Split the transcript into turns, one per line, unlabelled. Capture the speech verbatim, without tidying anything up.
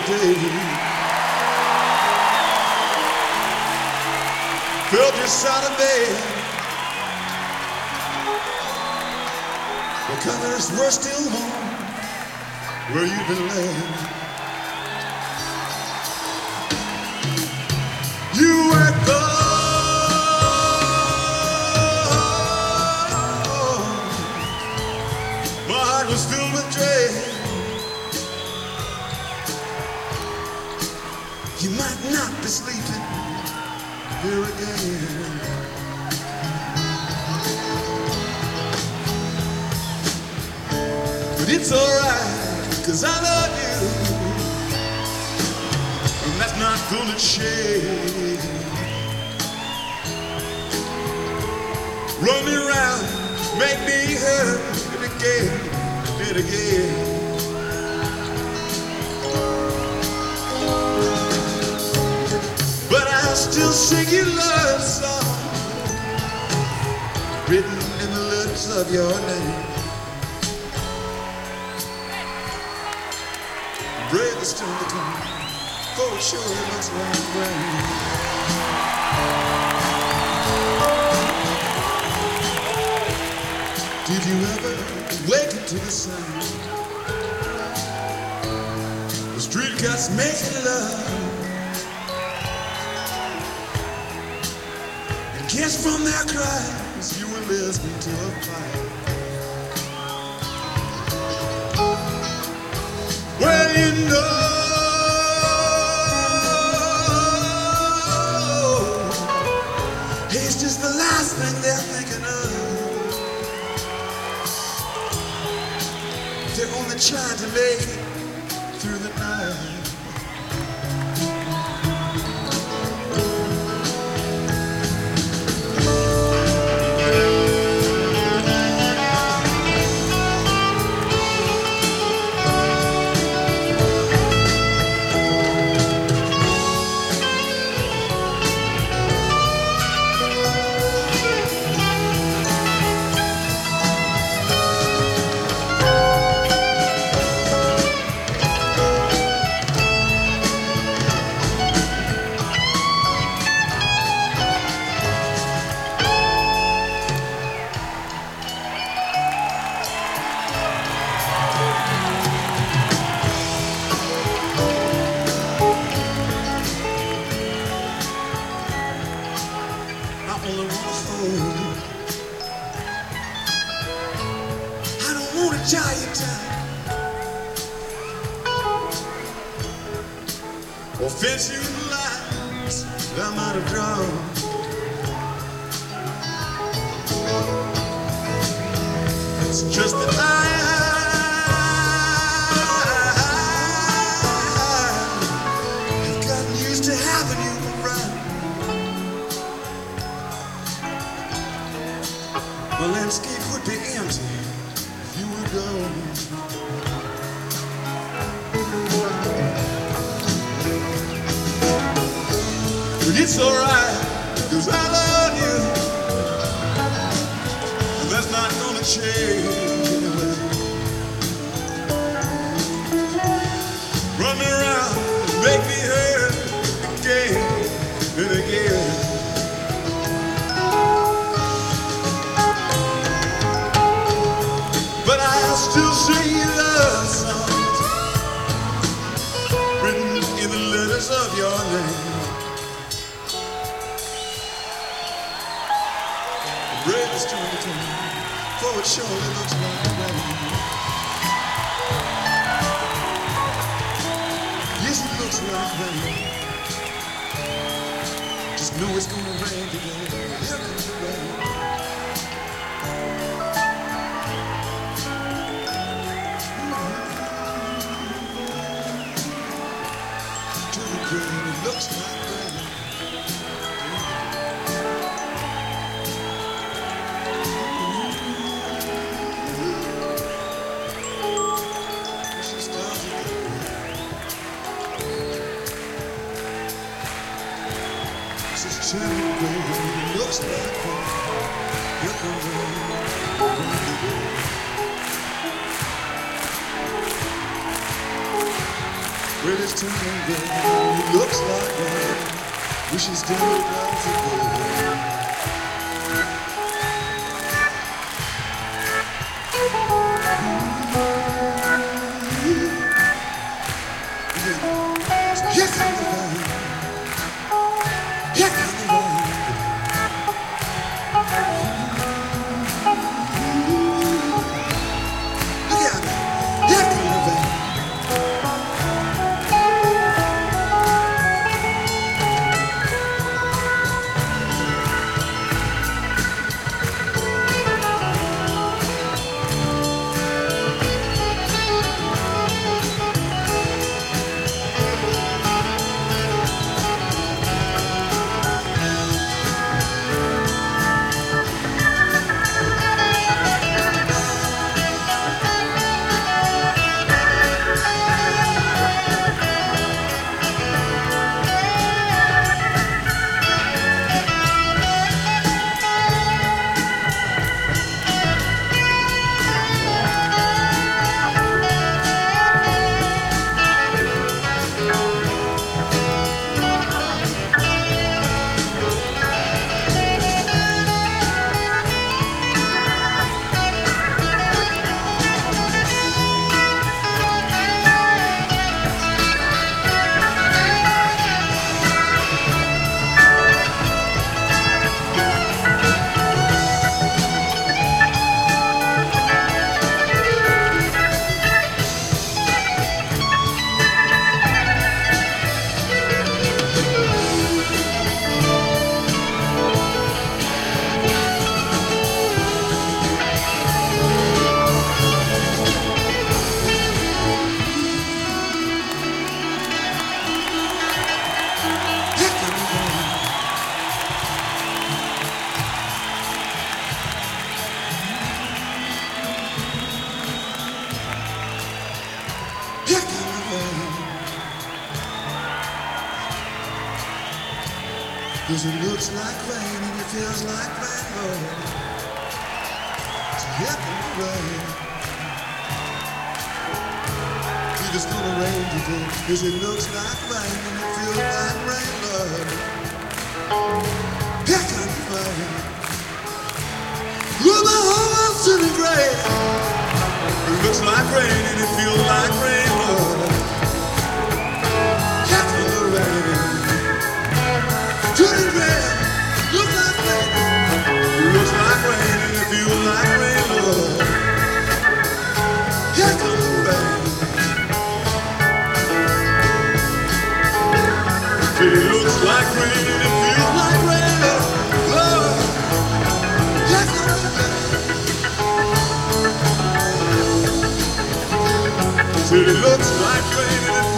day. Felt your side of bed. The covers were still warm where you've been laying. You were gone. My heart was filled with dread. You might not be sleeping here again. But it's alright, 'cause I love you, and that's not gonna change. Run me around, make me hurt it again, it again. But I still sing your love song, written in the letters of your name. Brave is still the come, for it sure looks like rain. Did you ever wake up to the sound? The street cats making love, and guess from their cries you were listening to a fire. Well, you know, it's just the last thing they're thinking of. They're only trying to make it through the night. I don't wanna tie you down or fence you in the lines that I might have drawn. It's just that I have gotten used to having you around. The landscape would be empty if you were gone. But it's alright, 'cause I love you, and that's not gonna change anyway. Run me around, make me hurt again and again. Still sing your love songs, written in the letters of your name. The bread is turned to turn, for it surely looks like rain. Yes, it looks like rain. Just know it's gonna rain today. Here comes the rain. It looks like rain. She starts again. This is turning rain. It looks like rain. Here comes the rain. Well, it's turning red. It looks like rain. Wish it's still down to go. Here comes the rain. Here comes the rain. Look out now. Here comes the rain. Cause it looks like rain and it feels like rain, Lord. So here comes the rain. It's just gonna rain today. Cause it looks like rain and it feels like rain, Lord. Here comes the rain. Well, my whole world's turning gray. It looks like rain and it feels like rain, Lord. Here comes the rain. Turning red, looks like rain. It looks like rain and it feels like rain, Lord. Here comes the rain. It looks like rain and it feels like rain, Lord. Here comes the rain. It looks like rain and it